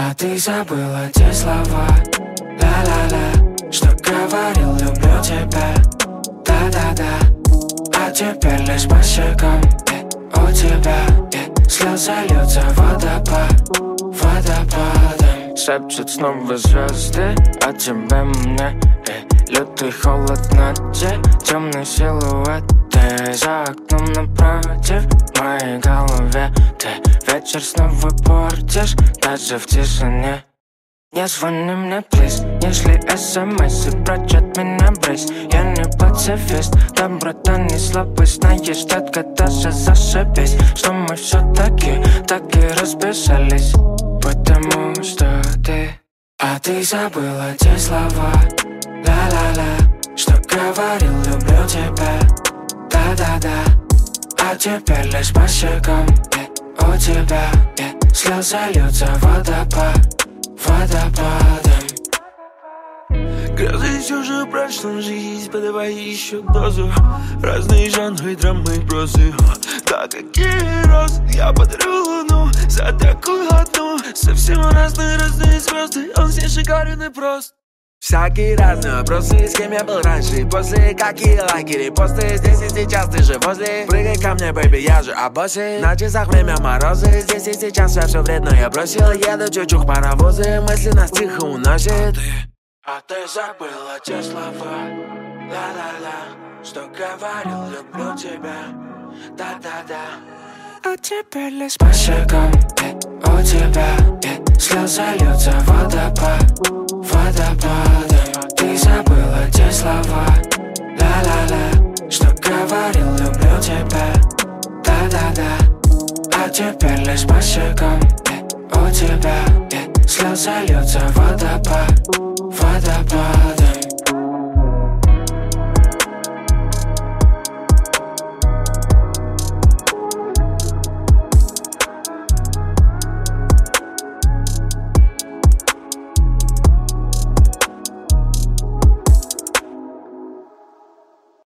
А ты забыла те слова, ла-ла-ла, что говорил, люблю тебя, да-да-да. А теперь лишь по щекам, у тебя слезы льются водопадом. Шепчут снова звезды о тебе мне, лютый холод в ночи, темный силуэт. Ты за окном напротив, в моей голове. Ты вечер снова портишь, даже в тишине. Не звони мне, плиз, если смс и прочь от меня брысь. Я не пацифист, доброта не слабость. Знаешь, детка, даже зашибись, что мы все-таки так и разбежались. Потому что ты... А ты забыла те слова, ла-ла-ла, что говорил, люблю тебя, да-да-да. А теперь лишь по щекам, у тебя слезы льются водопадом. Грозы все же прошлом жизнь, подавай еще дозу. Разные жанры, драмы, прозы. Да какие розы, я подарю луну за такую одну. Совсем разные звезды, он все шикарен и прост. Всякие разные вопросы, с кем я был раньше и после. Какие лайки, репосты, здесь и сейчас, ты же возле. Прыгай ко мне, бэйби, я же о боссе. На часах время морозы, здесь и сейчас я все вредное бросил. Еду чуть-чуть паровозы, мысли нас тихо уносит. А ты забыла те слова, ла-ла-ла, что говорил, люблю тебя, да-да-да. А теперь лишь по щекам, у тебя слезы льются водопадом. Ты забыла те слова, ла-ла-ла, что говорил, люблю тебя, да-да-да. А теперь лишь по щекам, у тебя слезы льются водопадом.